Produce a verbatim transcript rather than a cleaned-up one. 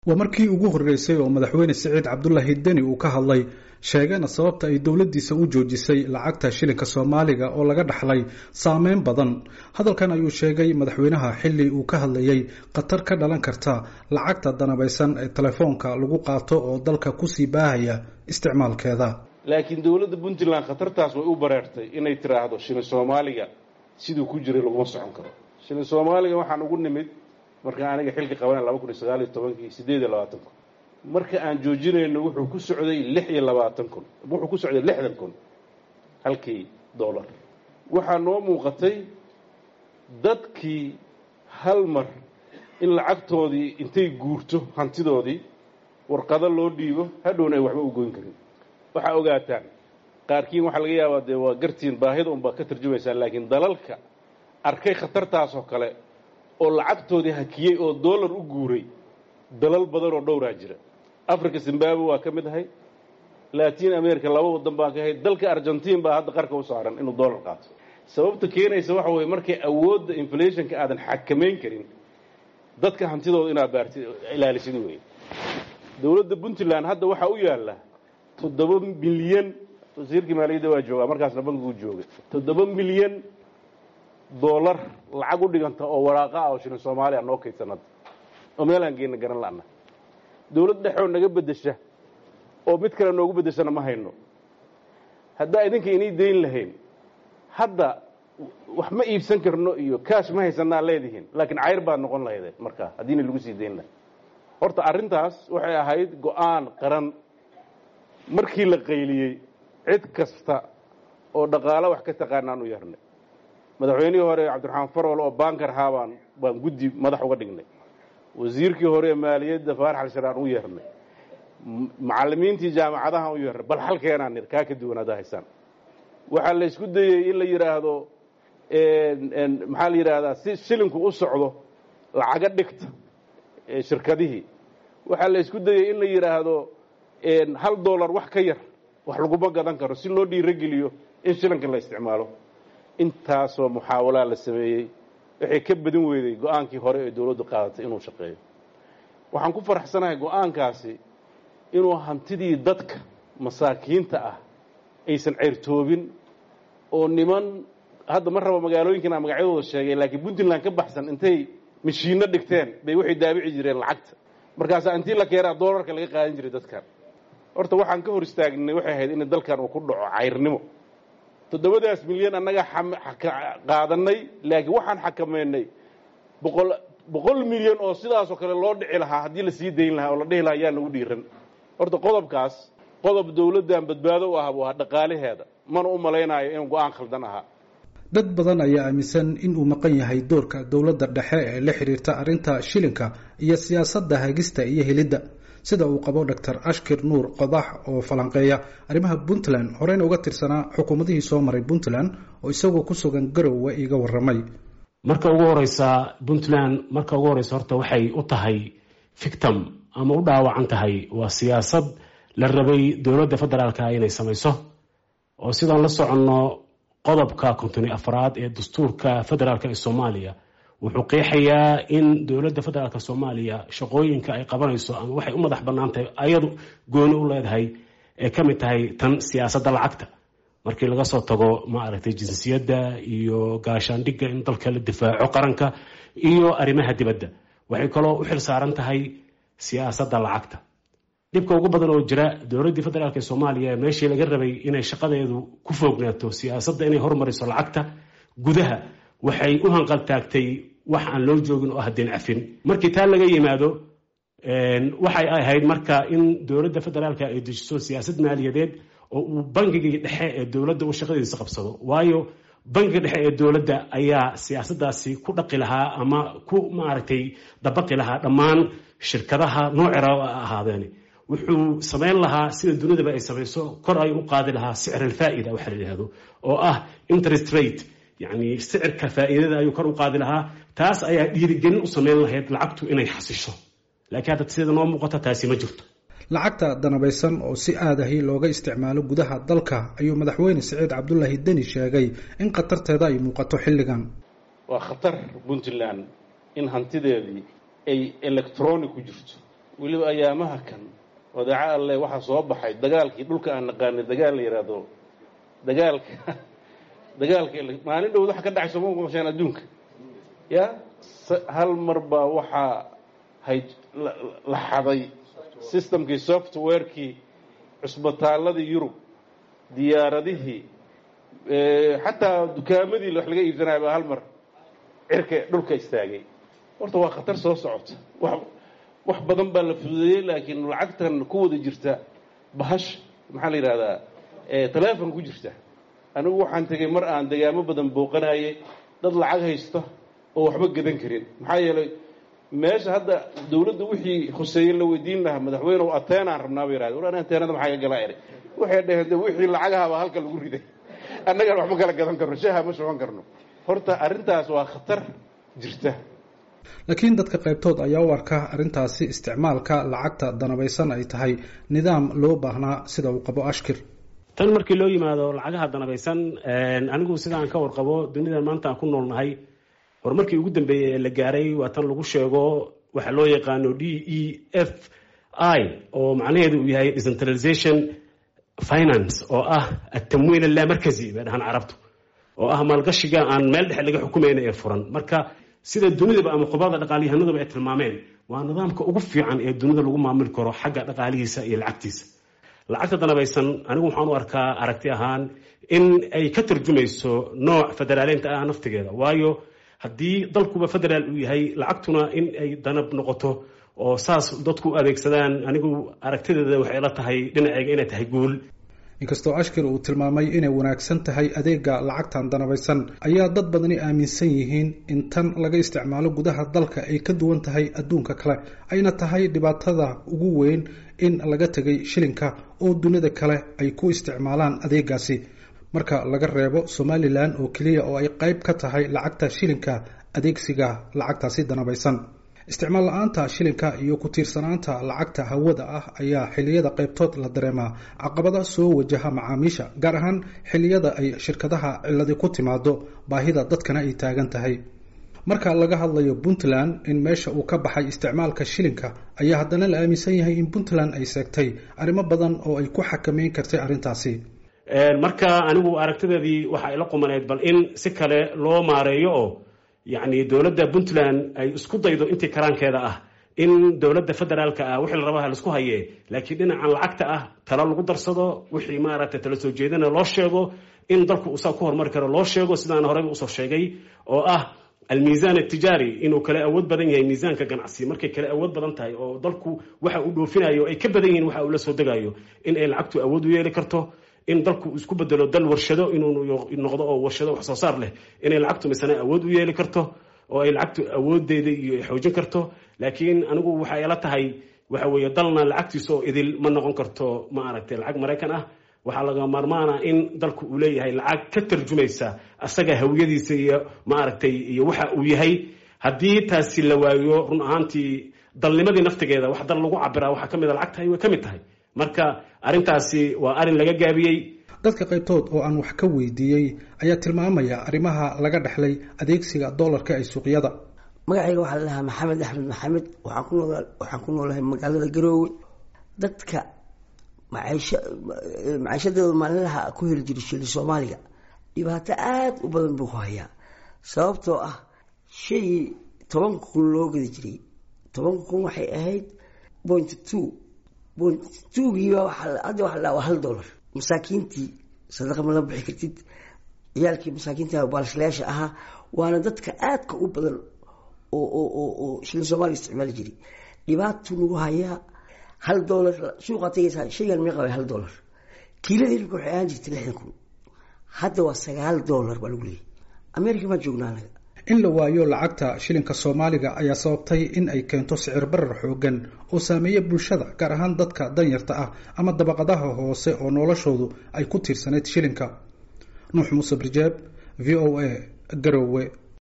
ومركي ugu horeysay oo madaxweyne Saciid Cabdullaahi Deni uu ka hadlay sheegana sababta ay dawladdiisa u joojisay lacagta shilinka Soomaaliga oo laga dhaxlay saameyn badan hadalkan ayuu sheegay madaxweynaha xilli uu ka hadlayay qatar ka dhalan karta lacagta danabaysan ee telefoonka lagu qaato oo dalka ku sii baahaya isticmaalkeeda laakiin dawladda Puntland qatartaas way u bareertay inay tiraahdo shilin Soomaaliga sidoo ku jiray lagu socon karo shilin Soomaaliga waxaan ugu nimid marka aniga xilka qabanay laba kun iyo sagaal iyo toban sideed iyo labaatan marka aan joojinayno wuxuu ku socday lix iyo labaatan kun wuxuu ku socday lixdan kun halkii dollar waxa noo muuqatay dadkii hal mar in lacagtoodii intay guurto hantidoodii warqado loo dhiibo hadhowna ay waxba u goyn karin waxa ogaataan qaarkiin waxa laga yaabaa de waa gartiin baahida un ba ka tarjumaysaa laakiin dalalka arkay khatartaas oo kale oo lacagtoodii hakiyay oo dollar u guuray dalal badan oo dhowr ah jira Afrika Zimbabwe waa kamid ahay Latin America laba wadan baa ka ahay dalka Argentina baa hadda qarka u saaran inuu dollar qaato sababta keenaysa waxa weeye markay awoodda inflation-ka aadan xakameyn karin dadka hantidooda ina baarti ilaalisid weey dawladda Puntland hadda waxa u yaala toddoba bilyan wasiirka maaliyadda waa jooga markaasna bangigu joogay toddoba bilyan dollar lacag u dhiganta oo waraaqa ah oo shilin Soomaaliya noo kaydsanad oo meel aan geeyna garan laana dawladda dhaxo naga bedesha oo mid kale noogu bedeshana ma hayno hadda idinka inay deyn lahayn hadda wax ma iibsan karno iyo cash ma haysanaa leedihiin laakiin cayr baad noqon lahayd marka hadii lagu sii deyn lahaa horta arintaas waxay ahayd go'aan qaran markii la qayliyay cid kasta oo dhaqaale wax ka taqaanaan u yarnay madaxweynihii hore Cabdiraxmaan Farwal oo bankar haabaan baan guddi madax uga dhignay wasiirkii hore maaliyadda Faarax Al-Sharaan u yeernay macallimiintii jaamacadaha u yeernay bal halkeenaan nir ka ka duwanada haysan waxa la isku dayay in la yiraahdo een maxaa la yiraahdaa si shilinku u socdo lacaga dhigta ee shirkadihii waxa la isku dayay in la yiraahdo een hal dollar wax ka yar wax lagu gadan karo si loo dhiirigeliyo in shilinka la isticmaalo intaasoo muxaawala la sameeyay waxay ka badin weeday go'aankii hore ee dawladdu qaadatay inuu shaqeeyo waxaan ku faraxsanahay go'aankaasi inuu hantidii dadka masaakiinta ah aysan ceyrtoobin oo niman hadda mar raba magaalooyinkan magacyadooda sheegay laakiin Puntland ka baxsan intay mishiino dhigteen bay waxay daabici jireen lacagta markaas intii la keenay dollarka laga qaadan jiray dadkan horta waxaan ka hor istaagnay waxay ahayd in dalkan uu ku dhaco cayrnimo toddobadaas milyan annaga qaadanay laakiin waxaan xakameynay boqol boqol milyan oo sidaas oo kale loo dhici lahaa hadii la sii deyn lahaa oo la dhihi lahaa yaa nagu dhiiran horta qodobkaas qodob dawladdan badbaado u ah waa dhaqaalaheeda mana u maleynaayo in go'aan khaldan aha dad badan ayaa aaminsan in uu maqan yahay doorka dawladda dhexe ee la xiriirta arinta shilinka iyo siyaasadda hagista iyo helidda sida uu qabo Doctor Ashkir Nuur Qodax oo falanqeeya arrimaha Puntland horeyna uga tirsanaa xukuumadihii soo maray Puntland oo isagoo ku sugan Garowe iga waramay marka ugu horeysa Puntland marka ugu horeysa horta waxay u tahay victim ama u dhaawacan tahay waa siyaasad la rabay dawladda federaalka inay samayso oo sidaan la socono qodobka konton iyo afraad ee dastuurka federaalka ee Soomaaliya wuxuu qeexayaa in dawladda federaalka Soomaaliya shaqooyinka ay qabanayso ama waxay u madax banaantahay ayadu gooni u leedahay ee kamid tahay tan siyaasadda lacagta markii laga soo tago ma aragtay jinsiyadda iyo gaashaandhigga in dalka la difaaco qaranka iyo arrimaha dibadda waxay kaloo u xil saaran tahay siyaasadda lacagta dibka ugu badan oo jira dawladda federaalka Soomaaliya meeshii laga rabay inay shaqadeedu ku foognaato siyaasadda inay horumariso lacagta gudaha waxay u hanqal taagtay wax aan loo joogin oo hadeen cafin markii taa laga yimaado een waxay ahayd marka in dawladda federaalka ay dejiso siyaasad maaliyadeed oo uu bangiga dhexe ee dawladda u shaqadiisa qabsado waayo bangiga dhexe ee dawladda ayaa siyaasadaasi ku dhaqi lahaa ama ku maaragtay dabaqi lahaa dhammaan shirkadaha nooca ahaadeen wuxuu sameyn lahaa sida dunida ay samayso kor ay u qaadi lahaa sicir faa'iida waxa la yiraahdo oo ah interest rate يعني سعر كفائدة أيو كرو قاضي لها تاس أي دير جن وصمين لها لعقته إنه يحسشه لكن هذا تسيد نوع مقطع تاسي ما جرت lacagta danabaysan oo si aadahi looga isticmaalo gudaha dalka ayuu madaxweyne Saciid Cabdullaahi Deni sheegay in qatarteeda ay muuqato xilligan waa khatar Puntland in hantideedii ay electronic ku jirto weliba ayaamaha kan wadaca alle waxaa soo baxay dagaalkii dhulka aan naqaanay dagaal la yidhaahdo dagaalka dagaalka maalin dhowd waxa ka dhacay sooma maqasheen adduunka ya hal mar baa waxaa hay la xaday systemkii softwarekii cusbitaaladii yurub diyaaradihii xataa dukaamadii wax laga iibsanaya baa hal mar cirka dhulka istaagay horta waa khatar soo socota wax wax badan baa la fududeeyey laakiin lacagtan ku wada jirta bahash maxaa la yidhahdaa teleefon ku jirta anigu waxaan tegey mar aan degaamo badan booqanayay dad lacag haysta oo waxba gadan karin maxaa yeelay meesha hadda dawladda wixii khuseeye la weydiin lahaa madaxweyne oo ateenaan rabnaa bay yidhahdeen war anaa ateenada maxaa ka galaa eray waxay dhaheen de wixii lacagahabaa halka lagu riday annagaan waxba kala gadan karno shaha ma shuban karno horta arrintaas waa khatar jirta laakiin dadka qaybtood ayaa u arka arrintaasi isticmaalka lacagta danabaysan ay tahay nidaam loo baahnaa sida uu qabo ashkir tan markii loo yimaado lacagaha danabaysan anigu sidaan ka warqabo dunidan maanta aan ku noolnahay horumarkii ugu dambeeyey ee la gaaray waa tan lagu sheego waxa loo yaqaano d e f i oo macnaheedu uu yahay decentralization finance oo ah atamwiil allamarkazi bay dhahaan carabtu oo ah maalgashiga aan meel dhexe laga xukumayna ee furan marka sida dunidaba ama khubada dhaqaalyahanadaba ay tilmaameen waa nidaamka ugu fiican ee dunida lagu maamuli karo xagga dhaqaalihiisa iyo lacagtiisa lacagta danabaysan anigu waxaan u arkaa aragti ahaan in ay ka tarjumayso nooc federaaleynta ah naftigeeda waayo haddii dalkuba federaal uu yahay lacagtuna in ay danab noqoto oo saas dadku u adeegsadaan anigu aragtideeda waxay la tahay dhinaceyga inay tahay guul inkastoo ashkir uu tilmaamay inay wanaagsan tahay adeega lacagtan danabaysan ayaa dad badani aaminsan yihiin in tan laga isticmaalo gudaha dalka ay ka duwan tahay adduunka kale ayna tahay dhibaatada ugu weyn in laga tegay shilinka oo dunida kale ay ku isticmaalaan adeegaasi marka laga reebo somalilan oo keliya oo ay qayb ka tahay lacagta shilinka adeegsiga lacagtaasi danabaysan isticmaal la-aanta shilinka iyo ku tiirsanaanta lacagta hawada ah ayaa xilliyada qaybtood la dareemaa caqabada soo wajaha macaamiisha gaar ahaan xilliyada ay shirkadaha ciladi ku timaado baahida dadkana ay taagan tahay marka laga hadlayo puntland in meesha uu ka baxay isticmaalka shilinka ayaa haddana la aaminsan yahay in puntland ay seegtay arrimo badan oo ay ku xakameyn kartay arrintaasi marka anigu aragtideedii waxa ay la qumaneyd bal in si kale loo maareeyo oo yacni dowladda puntland ay isku daydo intii karaankeeda ah in dowladda federaalka ah wixii la rabaa laisku hayee laakiin dhinacan lacagta ah talo lagu darsado wixii maaragtay tala soo jeedana loo sheego in dalku usaa ku horumari karo loo sheego sidaan horeyba usoo sheegay oo ah almiisaan atijaari inuu kala awood badan yahay miisaanka ganacsi markay kala awood badan tahay oo dalku waxa uu dhoofinayo ay ka badan yihiin waxa uu la soo degayo in ay lacagtu awood u yeeli karto in dalku isku bedelo dal warshado inuu noqdo oo warshado wax soo saar leh inay lacagtu misana awood u yeeli karto oo ay lacagtu awoodeeda iyo xoojin karto laakiin anigu waxa ay la tahay waxa weeye dalna lacagtiisa oo idil ma noqon karto ma aragtay lacag maraykan ah waxaa laga maarmaana in dalku uu leeyahay lacag ka tarjumaysa asaga hawiyadiisa iyo ma aragtay iyo waxa uu yahay haddii taasi la waayo run ahaantii dalnimadii naftigeeda wax dal lagu cabiraa waxaa ka mid a lacagtahay way ka mid tahay marka arrintaasi waa arrin laga gaabiyey dadka qaybtood oo aan wax ka weydiiyey ayaa tilmaamaya arrimaha laga dhexlay adeegsiga doolarka ee suuqyada magacayga waxaa la dhahaa maxamed axmed maxamed waxaan ku nool waxaan ku noolahay magaalada garoowe dadka maciisha maciishadooda maalinlaha ku heli jiray shilin soomaaliga dhibaato aada u badan buu ku hayaa sababtoo ah shay toban kun loo gadi jiray toban kun waxay ahayd point two tuugiiba hadda waxa la waa hal dollar masaakiintii sadaqa ma la bixi kartid ciyaalkii masaakiinta baalashlayaasha ahaa waana dadka aadka u badan oo oo oo oo shilin soomaaliya isticmaali jiray dhibaato nagu hayaa hal dollar suuqa tagaysaa shaygan mee qabay hal dollar kiiladii hilibka waxay ahaan jirtay lixdan kun hadda waa sagaal dollar baa lagu leeyahay america ma joognaa anaga in la waayo lacagta shilinka soomaaliga ayaa sababtay in ay keento sicir barar xoogan oo saameeya bulshada gaar ahaan dadka danyarta ah ama dabaqadaha hoose oo noloshoodu ay ku tiirsanayd shilinka nuux muuse birjeeb v o a garowe